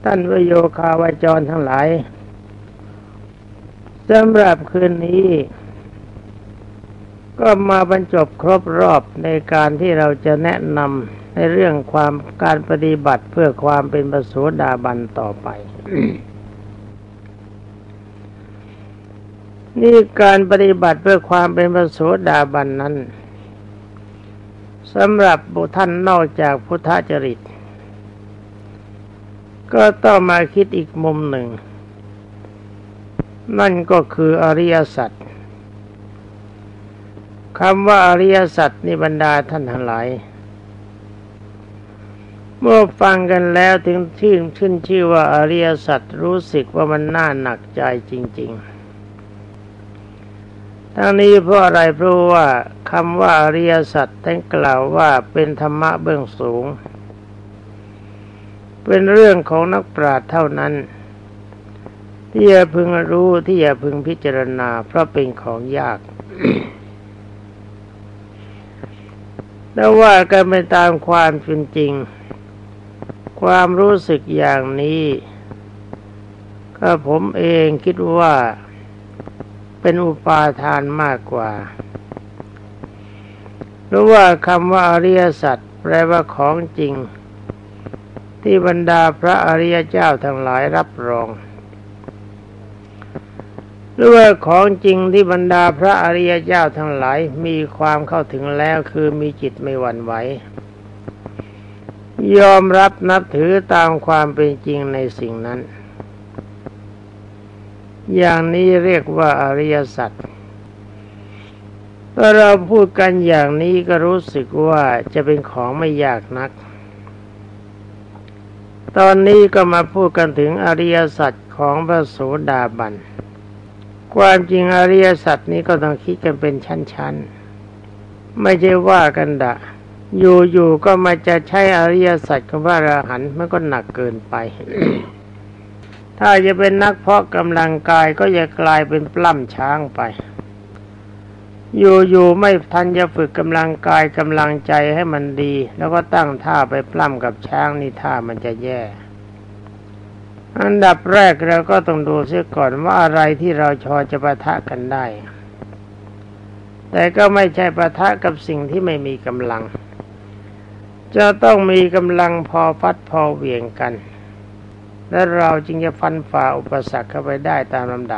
ท่านประโยคาวาจรทั้งหลายสำหรับคืนนี้ก็มาบรรจบครบรอบในการที่เราจะแนะนำในเรื่องการปฏิบัติเพื่อความเป็นพระโสดาบันต่อไป นี่การปฏิบัติเพื่อความเป็นพระโสดาบันนั้นสำหรับบุคคลนอกจากพุทธจริตก็ต้องมาคิดอีกมุมหนึ่งนั่นก็คืออริยสัจคำว่าอริยสัจนิบรรดาท่านทั้งหลายเมื่อฟังกันแล้วถึงขึ้นชื่อว่าอริยสัจรู้สึกว่ามันน่าหนักใจจริงๆทั้งนี้เพราะอะไรเพราะว่าคำว่าอริยสัจท่านกล่าวว่าเป็นธรรมะเบื้องสูงเป็นเรื่องของนักปราชญ์เท่านั้นที่จะพึงรู้ที่จะพึงพิจารณาเพราะเป็นของยาก แต่ว่ากันไปตามความเป็นจริงความรู้สึกอย่างนี้ก็ผมเองคิดว่าเป็นอุปาทานมากกว่าเพราะว่าคำว่าอริยสัจแปลว่าของจริงที่บรรดาพระอริยเจ้าทั้งหลายรับรองหรือว่าของจริงที่บรรดาพระอริยเจ้าทั้งหลายมีความเข้าถึงแล้วคือมีจิตไม่หวั่นไหวยอมรับนับถือตามความเป็นจริงในสิ่งนั้นอย่างนี้เรียกว่าอริยสัจถ้าเราพูดกันอย่างนี้ก็รู้สึกว่าจะเป็นของไม่ยากนักตอนนี้ก็มาพูดกันถึงอริยสัจของพระโสดาบันความจริงอริยสัจนี้ก็ต้องคิดกันเป็นชั้นๆไม่ใช่ว่ากันอยู่ก็มาจะใช้อริยสัจของพระอรหันต์มันก็หนักเกินไป ถ้าจะเป็นนักเพาะกำลังกายก็จะกลายเป็นปล้ำช้างไปอยู่ไม่ทันจะฝึกกำลังกายกำลังใจให้มันดีแล้วก็ตั้งท่าไปปล้ำกับช้างนี่ท่ามันจะแย่อันดับแรกเราก็ต้องดูเสียก่อนว่าอะไรที่เราจะปะทะกันได้แต่ก็ไม่ใช่ปะทะกับสิ่งที่ไม่มีกำลังจะต้องมีกำลังพอฟัดพอเหวี่ยงกันและเราจึงจะฟันฝ่าอุปสรรคเข้าไปได้ตามลำดับ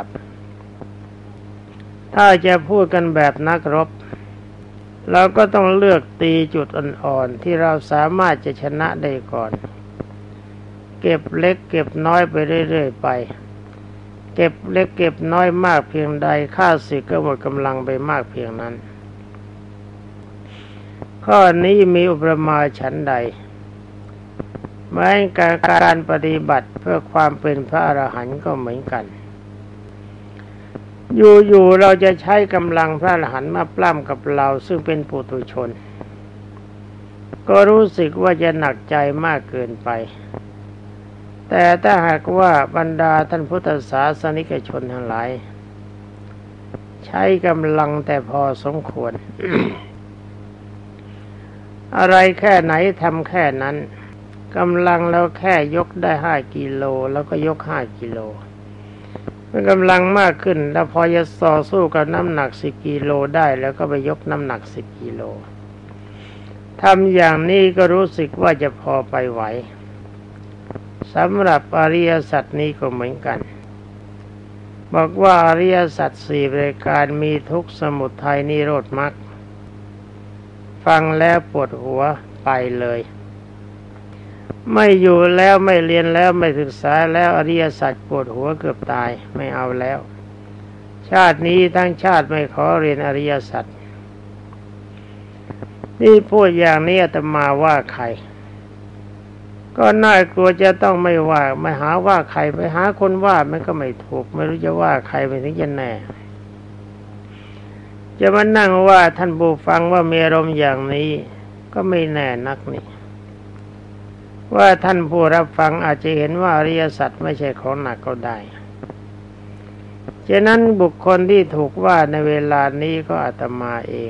ถ้าจะพูดกันแบบนักรบเราก็ต้องเลือกตีจุดอ่อนๆที่เราสามารถจะชนะได้ก่อนเก็บเล็กเก็บน้อยไปเรื่อยๆไปเก็บเล็กเก็บน้อยมากเพียงใดข้าศึกก็หมดกำลังไปมากเพียงนั้นข้อนี้มีอุปมาฉันใดแม้การปฏิบัติเพื่อความเป็นพระอรหันต์ก็เหมือนกันอยู่เราจะใช้กำลังพระอรหันต์มาปล้ำกับเราซึ่งเป็นปุถุชนก็รู้สึกว่าจะหนักใจมากเกินไปแต่ถ้าหากว่าบรรดาท่านพุทธศาสนิกชนทั้งหลายใช้กำลังแต่พอสมควร อะไรแค่ไหนทำแค่นั้นกำลังเราแค่ยกได้5 กิโลแล้วก็ยก5 กิโลเมื่อกำลังมากขึ้นแล้วพอจะต่อสู้กับน้ำหนัก10 กิโลได้แล้วก็ไปยกน้ำหนัก10 กิโลทำอย่างนี้ก็รู้สึกว่าจะพอไปไหวสำหรับอริยสัจนี้ก็เหมือนกันบอกว่าอริยสัจ4ประการมีทุกข์สมุทัยนิโรธมรรคฟังแล้วปวดหัวไปเลยไม่อยู่แล้วไม่เรียนแล้วไม่ศึกษาแล้วอริยสัจปวดหัวเกือบตายไม่เอาแล้วชาตินี้ทั้งชาติไม่ขอเรียนอริยสัจนี่พูดอย่างนี้อาตมาว่าใครก็น่ากลัวจะต้องไม่ว่าไม่หาว่าใครไปหาคนว่ามันก็ไม่ถูกไม่รู้จะว่าใครไปถึงจะแน่จะมานั่งว่าท่านผู้ฟังว่ามีอารมณ์อย่างนี้ก็ไม่แน่นักนี่ว่าท่านผู้รับฟังอาจจะเห็นว่าอริยสัจไม่ใช่ของหนักก็ได้ฉะนั้นบุคคลที่ถูกว่าในเวลานี้ก็อาตมาเอง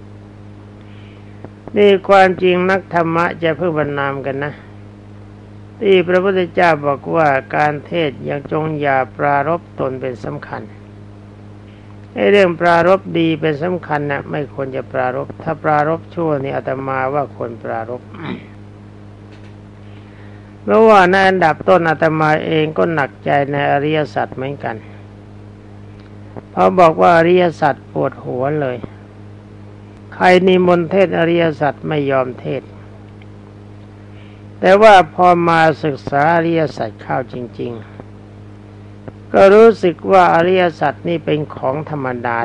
นี่ความจริงนักธรรมะจะเพิ่งบรรณามกันนะที่พระพุทธเจ้าบอกว่าการเทศยังจงอย่าปรารภตนเป็นสำคัญเรื่องปรารภดีเป็นสำคัญนะไม่ควรจะปรารภถ้าปรารภชั่วนี่อาตมาว่าควรปรารภเพราะว่าในอันดับต้นอาตมาเองก็หนักใจในอริยสัจเหมือนกันเพราะบอกว่าอริยสัจปวดหัวเลยใครนิมนต์เทศอริยสัจไม่ยอมเทศแต่ว่าพอมาศึกษาอริยสัจเข้าจริงๆก็รู้สึกว่าอริยสัจนี่เป็นของธรรมดา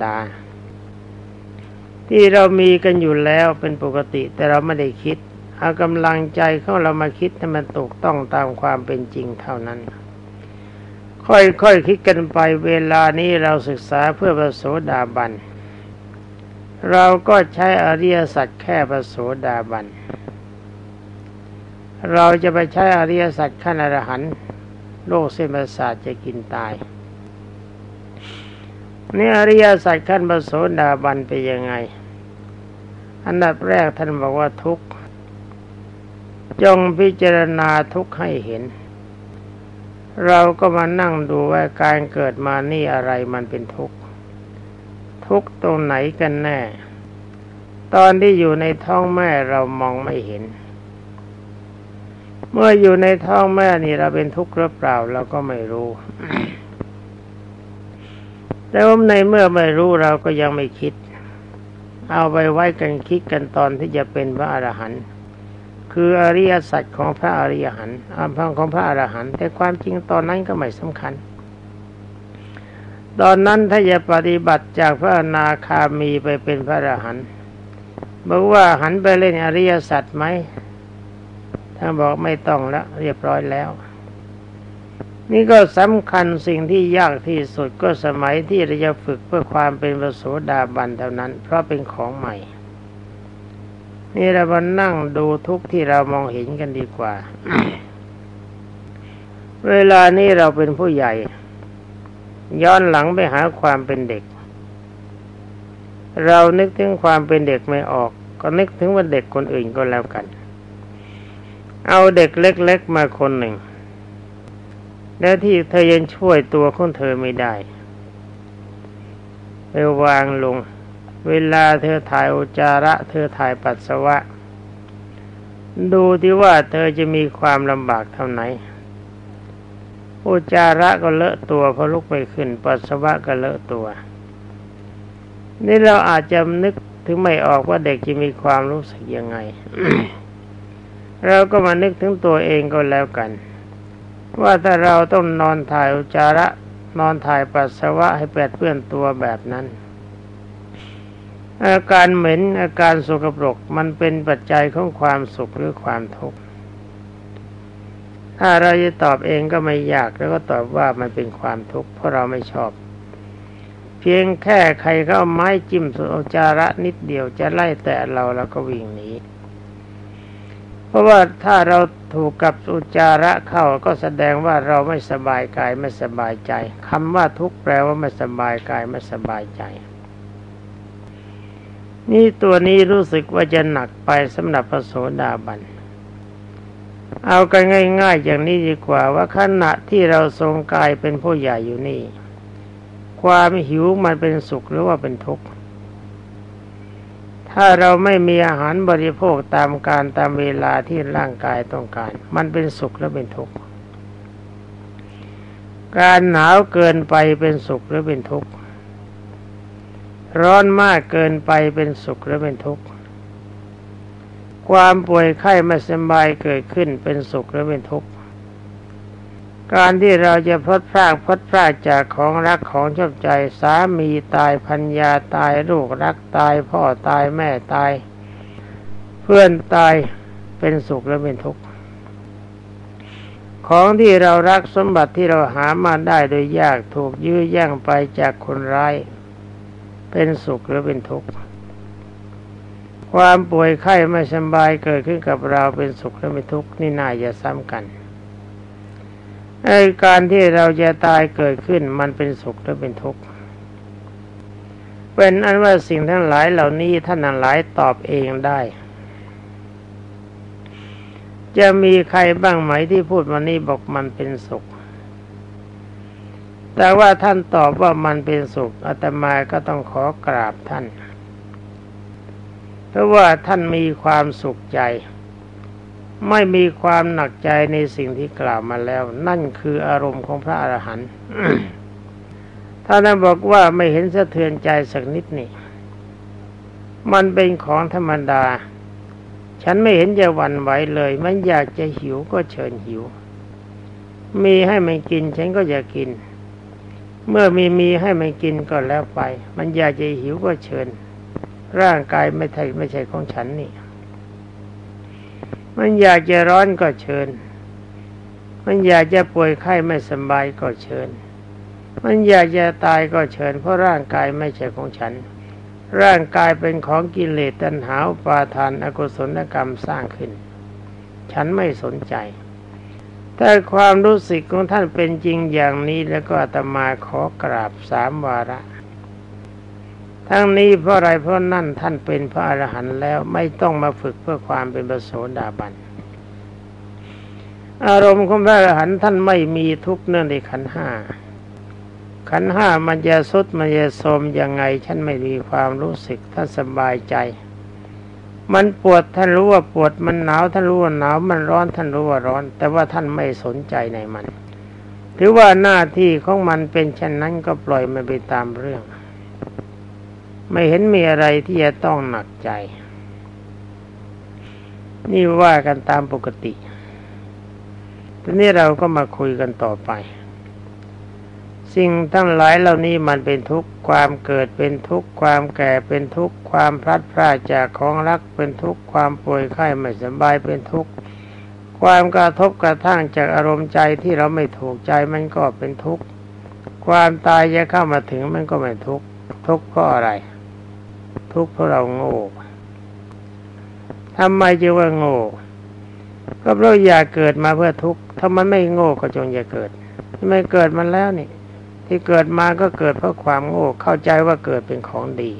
ที่เรามีกันอยู่แล้วเป็นปกติแต่เราไม่ได้คิดเอากำลังใจของเรามาคิดให้มันถูกต้องตามความเป็นจริงเท่านั้นค่อยคิดกันไปเวลานี้เราศึกษาเพื่อพระโสดาบันเราก็ใช้อริยสัจแค่พระโสดาบันเราจะไปใช้อริยสัจขั้นอรหันต์โลกเส้นประสาทจะกินตายนี่อริยสัจขั้นพระโสดาบันเป็นยังไงอันดับแรกท่านบอกว่าทุกข์จงพิจารณาทุกข์ให้เห็นเราก็มานั่งดูว่าการเกิดมานี่อะไรมันเป็นทุกข์ทุกข์ตรงไหนกันแน่ตอนที่อยู่ในท้องแม่เรามองไม่เห็นเมื่ออยู่ในท้องแม่นี่เราเป็นทุกข์หรือเปล่าเราก็ไม่รู้ แต่ว่าในเมื่อไม่รู้เราก็ยังไม่คิดเอาไปไว้กันคิดกันตอนที่จะเป็นพระอรหันต์คืออริยสัจของพระอริยหันต์ของพระอรหันต์แต่ความจริงตอนนั้นก็ไม่สำคัญตอนนั้นถ้าจะปฏิบัติจากพระอนาคามีไปเป็นพระอรหันต์บอกว่าหันไปเล่นอริยสัจไหมท่านบอกไม่ต้องแล้วเรียบร้อยแล้วนี่ก็สำคัญสิ่งที่ยากที่สุดก็สมัยที่เราจะฝึกเพื่อความเป็นพระโสดาบันเท่านั้นเพราะเป็นของใหม่นี่เรามานั่งดูทุกข์ที่เรามองเห็นกันดีกว่า เวลานี้เราเป็นผู้ใหญ่ย้อนหลังไปหาความเป็นเด็กเรานึกถึงความเป็นเด็กไม่ออกก็นึกถึงว่าเด็กคนอื่นก็แล้วกันเอาเด็กเล็กๆมาคนหนึ่งแล้วที่เธอยังช่วยตัวของเธอไม่ได้ไปวางลงเวลาเธอถ่ายอุจจาระเธอถ่ายปัสสาวะดูที่ว่าเธอจะมีความลำบากเท่าไหนอุจจาระก็เลอะตัวเพราะลุกไม่ขึ้นปัสสาวะก็เลอะตัวนี่เราอาจจะนึกถึงไม่ออกว่าเด็กจะมีความรู้สึกยังไง เราก็มานึกถึงตัวเองก็แล้วกันว่าถ้าเราต้องนอนถ่ายอุจจาระนอนถ่ายปัสสาวะให้แปดเปื้อนตัวแบบนั้นอาการเหม็นอาการสกปรกมันเป็นปัจจัยของความสุขหรือความทุกข์ถ้าเราจะตอบเองก็ไม่ยากแล้วก็ตอบว่ามันเป็นความทุกข์เพราะเราไม่ชอบเพียงแค่ใครเข้าไม้จิ้มอุจจาระนิดเดียวจะไล่แตะเราแล้วก็วิ่งหนีเพราะว่าถ้าเราถูกกับอุจจาระเข้าก็แสดงว่าเราไม่สบายกายไม่สบายใจคำว่าทุกข์แปลว่าไม่สบายกายไม่สบายใจนี่ตัวนี้รู้สึกว่าจะหนักไปสำหรับพระโสดาบันเอากันง่ายๆอย่างนี้ดีกว่าว่าขณะที่เราทรงกายเป็นผู้ใหญ่อยู่นี่ความหิวมันเป็นสุขหรือว่าเป็นทุกข์ถ้าเราไม่มีอาหารบริโภคตามการตามเวลาที่ร่างกายต้องการมันเป็นสุขหรือเป็นทุกข์การหนาวเกินไปเป็นสุขหรือเป็นทุกข์ร้อนมากเกินไปเป็นสุขหรือเป็นทุกข์ความป่วยไข้ไม่สบายเกิดขึ้นเป็นสุขหรือเป็นทุกข์การที่เราจะพลัดพรากจากของรักของชอบใจสามีตายภรรยาตายลูกรักตายพ่อตายแม่ตายเพื่อนตายเป็นสุขหรือเป็นทุกข์ของที่เรารักสมบัติที่เราหามาได้โดยยากถูกยื้อแย่งไปจากคนร้ายเป็นสุขหรือเป็นทุกข์ความป่วยไข้ไม่สบายเกิดขึ้นกับเราเป็นสุขหรือเป็นทุกข์นี่น่าจะซ้ำกันการที่เราจะตายเกิดขึ้นมันเป็นสุขหรือเป็นทุกข์เป็นอันว่าสิ่งทั้งหลายเหล่านี้ท่านทั้งหลายตอบเองได้จะมีใครบ้างไหมที่พูดวันนี้บอกมันเป็นสุขแต่ว่าท่านตอบว่ามันเป็นสุขอาตมาก็ต้องขอกราบท่านเพราะว่าท่านมีความสุขใจไม่มีความหนักใจในสิ่งที่กล่าวมาแล้วนั่นคืออารมณ์ของพระอรหันต์ ท่านบอกว่าไม่เห็นสะเทือนใจสักนิดนี่มันเป็นของธรรมดาฉันไม่เห็นจะหวั่นไหวเลยมันอยากจะหิวก็เชิญหิวมีให้มันกินฉันก็อยากกินเมื่อมีให้มันกินก็แล้วไปมันอยากจะหิวก็เชิญร่างกายไม่ใช่ของฉันนี่มันอยากจะร้อนก็เชิญมันอยากจะป่วยไข้ไม่สบายก็เชิญมันอยากจะตายก็เชิญเพราะร่างกายไม่ใช่ของฉันร่างกายเป็นของกิเลสตัณหาอุปาทานอกุศลกรรมสร้างขึ้นฉันไม่สนใจถ้าความรู้สึกของท่านเป็นจริงอย่างนี้แล้วก็อาตมาขอกราบ3 วาระทั้งนี้เพราะอะไรเพราะนั่นท่านเป็นพระอรหันต์แล้วไม่ต้องมาฝึกเพื่อความเป็นพระโสดาบันอารมณ์ของพระอรหันต์ท่านไม่มีทุกข์เนื่องในขันธ์ 5ขันธ์ 5มันจะทรุดมันจะโทรมยังไงฉันไม่มีความรู้สึกท่านสบายใจมันปวดท่านรู้ว่าปวดมันหนาวท่านรู้ว่าหนาวมันร้อนท่านรู้ว่าร้อนแต่ว่าท่านไม่สนใจในมันถือว่าหน้าที่ของมันเป็นเช่นนั้นก็ปล่อยมันไปตามเรื่องไม่เห็นมีอะไรที่จะต้องหนักใจนี่ว่ากันตามปกติทีนี้เราก็มาคุยกันต่อไปสิ่งทั้งหลายเหล่านี้มันเป็นทุกข์ความเกิดเป็นทุกข์ความแก่เป็นทุกข์ความพลัดพรากจากของรักเป็นทุกข์ความป่วยไข้ไม่สบายเป็นทุกข์ความกระทบกระทั่งจากอารมณ์ใจที่เราไม่ถูกใจมันก็เป็นทุกข์ความตายจะเข้ามาถึงมันก็ไม่ทุกข์ทุกข์เพราะอะไรทุกข์เพราะเราโง่ทำไมจึงว่าโง่ก็เพราะอยากเกิดมาเพื่อทุกข์ถ้ามันไม่โง่ก็จงอย่าเกิดไม่เกิดมันแล้วนี่ที่เกิดมาก็เกิดเพราะความโง่เข้าใจว่าเกิดเป็นของดี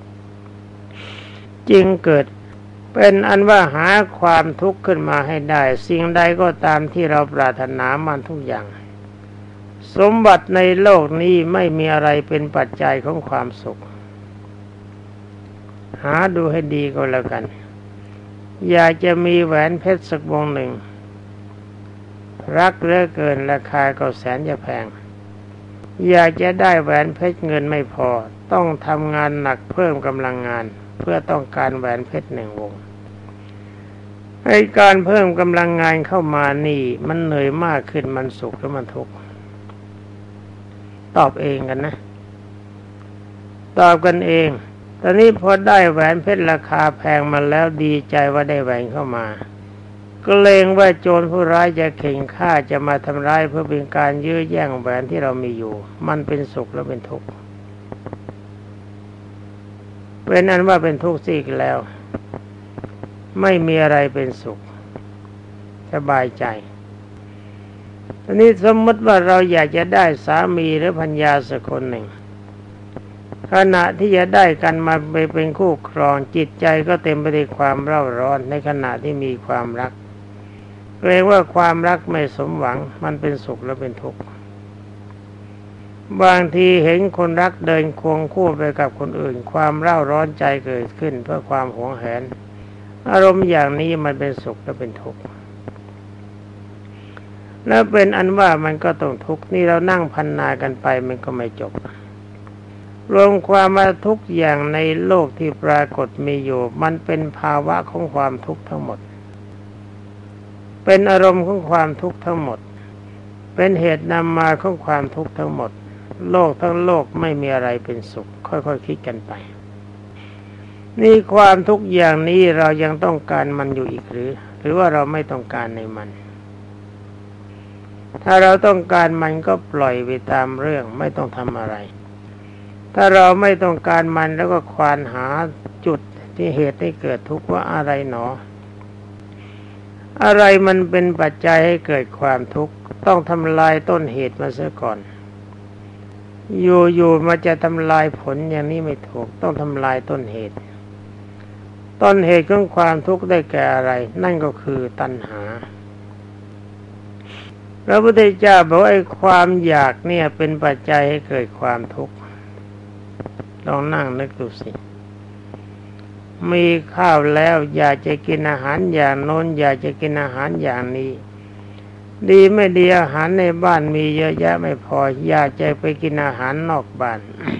จึงเกิดเป็นอันว่าหาความทุกข์ขึ้นมาให้ได้สิ่งใดก็ตามที่เราปรารถนามันทุกอย่างสมบัติในโลกนี้ไม่มีอะไรเป็นปัจจัยของความสุขหาดูให้ดีก็แล้วกันอยากจะมีแหวนเพชรสักวงหนึ่งรักเหลือเกินราคาก็แสนจะแพงอยากจะได้แหวนเพชรเงินไม่พอต้องทำงานหนักเพิ่มกำลังงานเพื่อต้องการแหวนเพชร1 วงให้การเพิ่มกำลังงานเข้ามานี่มันเหนื่อยมากขึ้นมันสุขหรือมันทุกข์ตอบเองกันนะตอบกันเองตอนนี้พอได้แหวนเพชรราคาแพงมาแล้วดีใจว่าได้แหวนเข้ามาก็เกรงว่าโจรผู้ร้ายจะเข่งฆ่าจะมาทำร้ายเพื่อเป็นการยื้อแย่งแหวนที่เรามีอยู่มันเป็นสุขแล้วเป็นทุกข์เป็นอันว่าเป็นทุกข์สิแล้วไม่มีอะไรเป็นสุขสบายใจทีนี้สมมติว่าเราอยากจะได้สามีหรือภรรยาสักคนหนึ่งขณะที่จะได้กันมาไปเป็นคู่ครองจิตใจก็เต็มไปด้วยความเร่าร้อนในขณะที่มีความรักเกรงว่าความรักไม่สมหวังมันเป็นสุขแล้วเป็นทุกข์บางทีเห็นคนรักเดินควงคู่ไปกับคนอื่นความเร่าร้อนใจเกิดขึ้นเพื่อความหวงแหนอารมณ์อย่างนี้มันเป็นสุขและเป็นทุกข์แล้วเป็นอันว่ามันก็ต้องทุกข์นี่เรานั่งพรรณนากันไปมันก็ไม่จบรวมความว่าทุกอย่างในโลกที่ปรากฏมีอยู่มันเป็นภาวะของความทุกข์ทั้งหมดเป็นอารมณ์ของความทุกข์ทั้งหมดเป็นเหตุนำมาของความทุกข์ทั้งหมดโลกทั้งโลกไม่มีอะไรเป็นสุขค่อยๆคิดกันไปนี่ความทุกข์อย่างนี้เรายังต้องการมันอยู่อีกหรือว่าเราไม่ต้องการในมันถ้าเราต้องการมันก็ปล่อยไปตามเรื่องไม่ต้องทำอะไรถ้าเราไม่ต้องการมันแล้วก็ควานหาจุดที่เหตุให้เกิดทุกข์ว่าอะไรหนออะไรมันเป็นปัจจัยให้เกิดความทุกข์ต้องทำลายต้นเหตุมาเสียก่อนอยู่ๆมาจะทำลายผลอย่างนี้ไม่ถูกต้องทำลายต้นเหตุของความทุกข์ได้แก่อะไรนั่นก็คือตัณหาพระพุทธเจ้าบอกว่าไอ้ความอยากเนี่ยเป็นปัจจัยให้เกิดความทุกข์ลองนั่งนึกดูสิมีข้าวแล้วอยากจะกินอาหารอย่างโน้นอยากจะกินอาหารอย่างนี้ดีไม่ดีอาหารในบ้านมีเยอะแยะไม่พออยากจะไปกินอาหารนอกบ้าน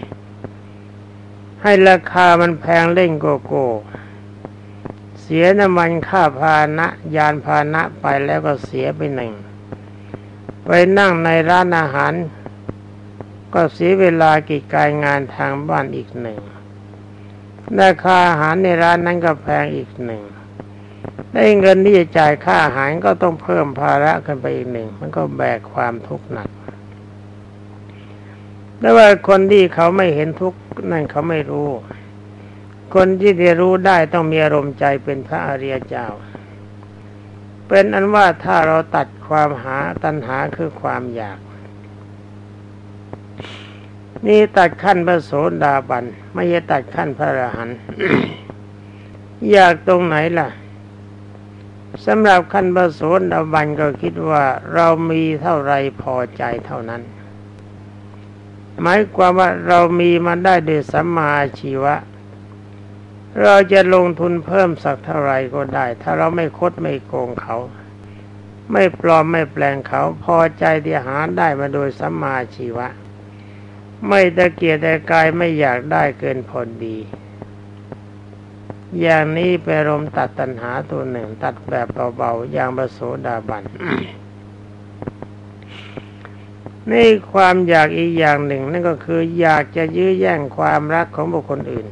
ให้ราคามันแพงเล่นโกโก้เสียน้ำมันค่าพาหนะยานพาหนะไปแล้วก็เสียไปหนึ่งไปนั่งในร้านอาหารก็เสียเวลากิจการงานทางบ้านอีกหนึ่งราคาอาหารในร้านนั้นก็แพงอีกหนึ่งได้เงินที่จะจ่ายค่าอาหารก็ต้องเพิ่มภาระขึ้นไปอีกหนึ่งมันก็แบกความทุกข์หนักแต่ว่าคนที่เขาไม่เห็นทุกข์นั่นเขาไม่รู้คนที่จะรู้ได้ต้องมีอารมณ์ใจเป็นพระอริยเจ้าเป็นอันว่าถ้าเราตัดความตัณหาคือความอยากนี่ตัดขั้นพระโสดาบันไม่ใช่ตัดขั้นพระอรหันต์ อยากตรงไหนล่ะสำหรับขั้นพระโสดาบันก็คิดว่าเรามีเท่าไรพอใจเท่านั้นหมายความว่าเรามีมาได้ด้วยสัมมาอาชีวะเราจะลงทุนเพิ่มสักเท่าไรก็ได้ถ้าเราไม่คดไม่โกงเขาไม่ปลอมไม่แปลงเขาพอใจที่หาได้มาโดยสัมมาอาชีวะไม่ตะเกียกตะกายไม่อยากได้เกินพอดีอย่างนี้เป็นอารมณ์ตัดตัณหาตัวหนึ่งตัดแบบเบาๆอย่างพระโสดาบัน นี่ความอยากอีกอย่างหนึ่งนั่นก็คืออยากจะยื้อแย่งความรักของบุคคลอื่น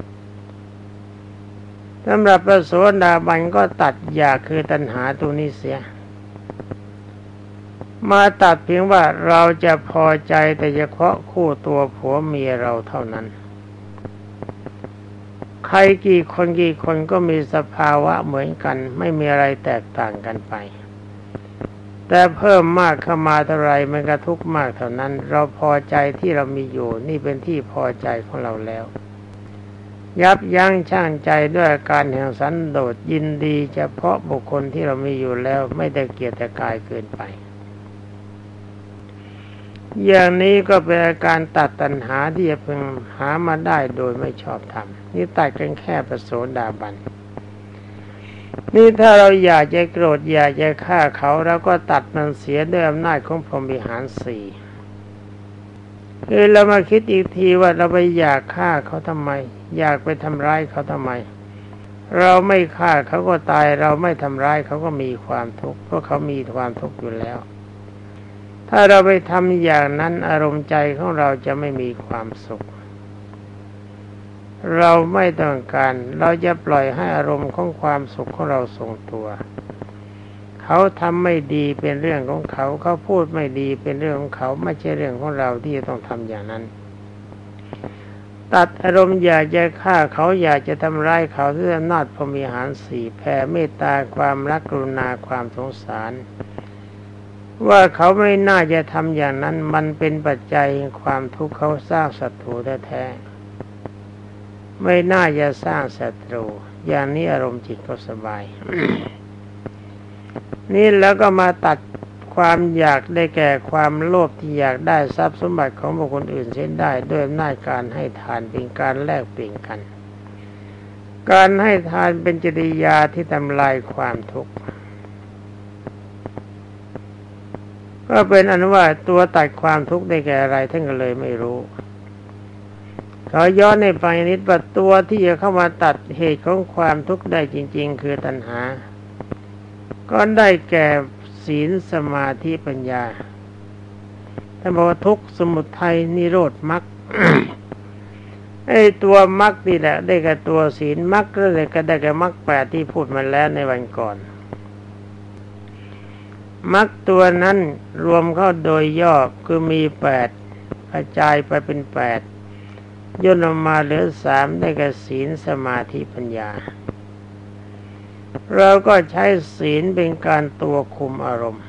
สำหรับพระโสดาบันก็ตัดอยากคือตัณหาตัวนี้เสียมาตัดเพียงว่าเราจะพอใจแต่เฉพาะคู่ตัวผัวเมียเราเท่านั้นใครกี่คนก็มีสภาวะเหมือนกันไม่มีอะไรแตกต่างกันไปแต่เพิ่มมากเข้ามาเท่าไรมันก็ทุกข์มากเท่านั้นเราพอใจที่เรามีอยู่นี่เป็นที่พอใจของเราแล้วยับยั้งชั่งใจด้วยอาการแห่งสันโดษยินดีเฉพาะบุคคลที่เรามีอยู่แล้วไม่ได้เกียจกายเกินไปอย่างนี้ก็เป็นอาการตัดตัณหาที่จะพึงหามาได้โดยไม่ชอบธรรมนี่ตัดกันแค่พระโสดาบันนี่ถ้าเราอยากจะโกรธอยากจะฆ่าเขาเราก็ตัดมันเสียด้วยอำนาจของพรหมวิหารสี่คือเรามาคิดอีกทีว่าเราไปอยากฆ่าเขาทำไมอยากไปทำร้ายเขาทำไมเราไม่ฆ่าเขาก็ตายเราไม่ทำร้ายเขาก็มีความทุกข์เพราะเขามีความทุกข์อยู่แล้วถ้าเราไปทำอย่างนั้นอารมณ์ใจของเราจะไม่มีความสุขเราไม่ต้องการเราจะปล่อยให้อารมณ์ของความสุขของเราทรงตัวเขาทำไม่ดีเป็นเรื่องของเขาเขาพูดไม่ดีเป็นเรื่องของเขาไม่ใช่เรื่องของเราที่จะต้องทำอย่างนั้นตัดอารมณ์อยากจะฆ่าเขาอยากจะทำร้ายเขาด้วยอำนาจพรหมวิหารสี่แผ่เมตตาความรักกรุณาความสงสารว่าเขาไม่น่าจะทำอย่างนั้นมันเป็นปัจจัยแห่งความทุกข์เขาสร้างศัตรูแท้ๆไม่น่าจะสร้างศัตรูอย่างนี้อารมณ์จิตก็สบาย นี่แล้วก็มาตัดความอยากได้แก่ความโลภที่อยากได้ทรัพย์สมบัติของบุคคลอื่นเส้นได้ด้วยอำนาจการให้ทานเป็นการแลกเปลี่ยนกันการให้ทานเป็นจริยาที่ทำลายความทุกข์ก็เป็นอันว่าตัวตัดความทุกข์ได้แก่อะไรท่านก็เลยไม่รู้เขาย้อนในไปนิดว่าตัวที่จะเข้ามาตัดเหตุของความทุกข์ได้จริงๆคือตัณหาก็ได้แก่ศีลสมาธิปัญญาท่านบอกว่าทุกข์สมุทัยนิโรธมรรค ไอ้ตัวมรรคนี่แหละได้แก่ตัวศีลมรรคก็เลยก็ได้แก่มรรคแปดที่พูดมาแล้วในวันก่อนมรรคตัวนั้นรวมเข้าโดยย่อคือมีแปดกระจายไปเป็นแปดย่นออกมาเหลือสามได้แก่ศีลสมาธิปัญญาเราก็ใช้ศีลเป็นการตัวคุมอารมณ์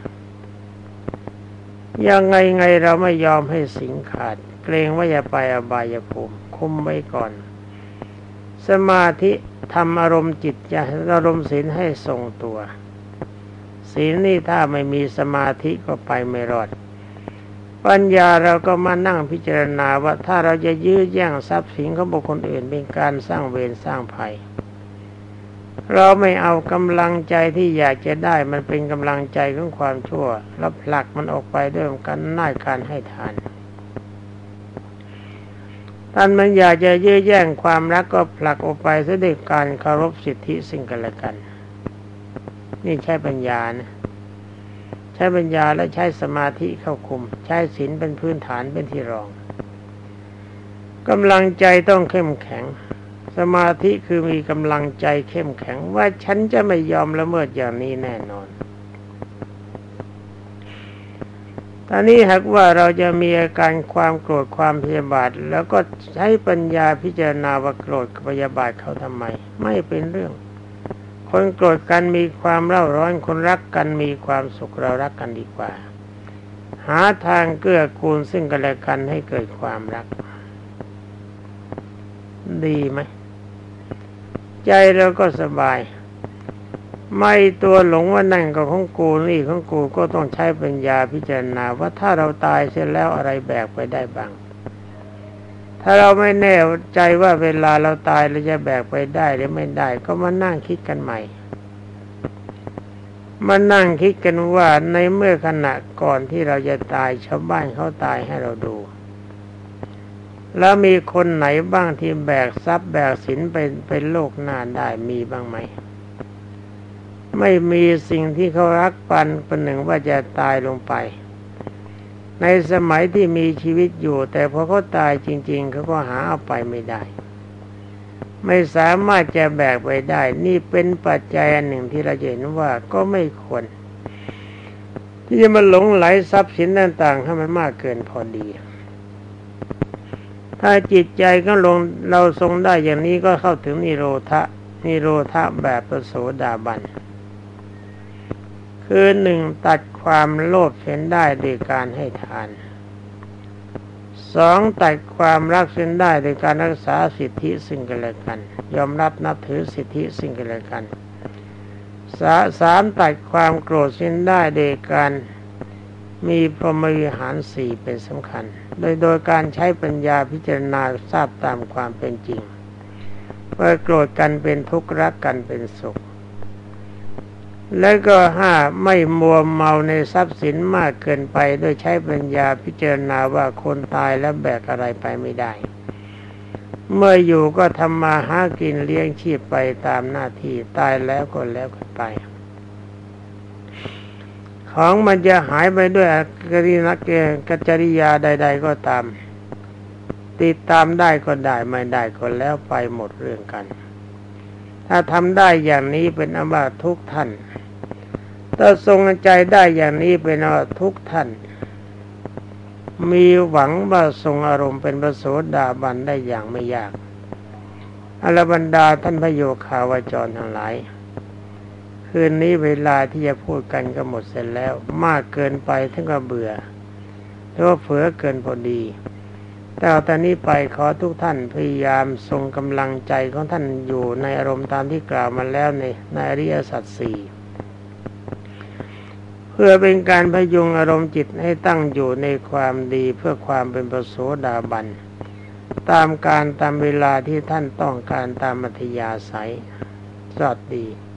ยังไงเราไม่ยอมให้ศีลขาดเกรงว่าจะไปอบายภูมิคุมไว้ก่อนสมาธิทำอารมณ์จิตจะอารมณ์ศีลให้ทรงตัวศีลนี่ถ้าไม่มีสมาธิก็ไปไม่รอดปัญญาเราก็มานั่งพิจารณาว่าถ้าเราจะยื้อแย่งทรัพย์สินของบุคคลอื่นเป็นการสร้างเวรสร้างภัยเราไม่เอากำลังใจที่อยากจะได้มันเป็นกำลังใจของความชั่วแล้วผลักมันออกไปด้วยการน่ายการให้ทานท่านมันอยากจะยื้อแย่งความรักก็ผลักออกไปซะด้วยการเคารพสิทธิซึ่งกันและกันนี่ใช้ปัญญานะใช้ปัญญาและใช้สมาธิเข้าคุมใช้ศีลเป็นพื้นฐานเป็นที่รองกำลังใจต้องเข้มแข็งสมาธิคือมีกำลังใจเข้มแข็งว่าฉันจะไม่ยอมละเมิดอย่างนี้แน่นอนตอนนี้หากว่าเราจะมีอาการความโกรธความพยาบาทแล้วก็ใช้ปัญญาพิจารณาว่าโกรธกับพยาบาทเขาทำไมไม่เป็นเรื่องคนโกรธกันมีความเร่าร้อนคนรักกันมีความสุขเรารักกันดีกว่าหาทางเกื้อกูลซึ่งกันและกันให้เกิดความรักดีไหมใจเราก็สบายไม่ตัวหลงว่านั่นก็ของกูนี่ของกูก็ต้องใช้ปัญญาพิจารณาว่าถ้าเราตายเสร็จแล้วอะไรแบกไปได้บ้างถ้าเราไม่แน่ใจว่าเวลาเราตายเราจะแบกไปได้หรือไม่ได้ก็มานั่งคิดกันใหม่มานั่งคิดกันว่าในเมื่อขณะก่อนที่เราจะตายชาวบ้านเขาตายให้เราดูแล้วมีคนไหนบ้างที่แบกทรัพย์แบกสินไปโลกหน้าได้มีบ้างไหมไม่มีสิ่งที่เขารักปันประหนึ่งว่าจะตายลงไปในสมัยที่มีชีวิตอยู่แต่พอเขาตายจริงๆเขาก็หาเอาไปไม่ได้ไม่สามารถจะแบกไปได้นี่เป็นปัจจัยอันหนึ่งที่เราเห็นว่าก็ไม่ควรที่จะมาหลงไหลทรัพย์สินต่างๆให้มันมากเกินพอดีถ้าจิตใจก็ลงเราทรงได้อย่างนี้ก็เข้าถึงนิโรธะแบบพระโสดาบันคือหนึ่งตัดความโลภเสียได้โดยการให้ทานสองตัดความรักเสียได้โดยการรักษาสิทธิซึ่งกันและกันยอมรับนับถือสิทธิซึ่งกันและกันสามตัดความโกรธเสียได้โดยการมีพรหมวิหารสี่เป็นสำคัญโดยการใช้ปัญญาพิจารณาทราบตามความเป็นจริงว่าโกรธกันเป็นทุกข์รักกันเป็นสุขและก็ห้าไม่มัวเมาในทรัพย์สินมากเกินไปโดยใช้ปัญญาพิจารณาว่าคนตายแล้วแบกอะไรไปไม่ได้เมื่ออยู่ก็ทำมาหากินเลี้ยงชีพไปตามหน้าที่ตายแล้วก็แล้วกันไปของมันจะหายไปด้วยกัจจริยาใดๆก็ตามติดตามได้ก็ได้ไม่ได้ก็แล้วไปหมดเรื่องกันถ้าทำได้อย่างนี้เป็นอำนาจทุกท่านถ้าทรงใจได้อย่างนี้เป็นอำนาจทุกท่านมีหวังว่าทรงอารมณ์เป็นพระโสดาบันได้อย่างไม่ยากอรบรรดาท่านพระโยคาวจรทั้งหลายคืนนี้เวลาที่จะพูดกันก็หมดเสร็จแล้วมากเกินไปทั้งก็เบื่อหรือว่าเผลอเกินพอดีแต่ตอนนี้ไปขอทุกท่านพยายามทรงกำลังใจของท่านอยู่ในอารมณ์ตามที่กล่าวมาแล้วในอริยสัจสี่เพื่อเป็นการพยุงอารมณ์จิตให้ตั้งอยู่ในความดีเพื่อความเป็นพระโสดาบันตามการตามเวลาที่ท่านต้องการตามอัธยาศัยสวัสดี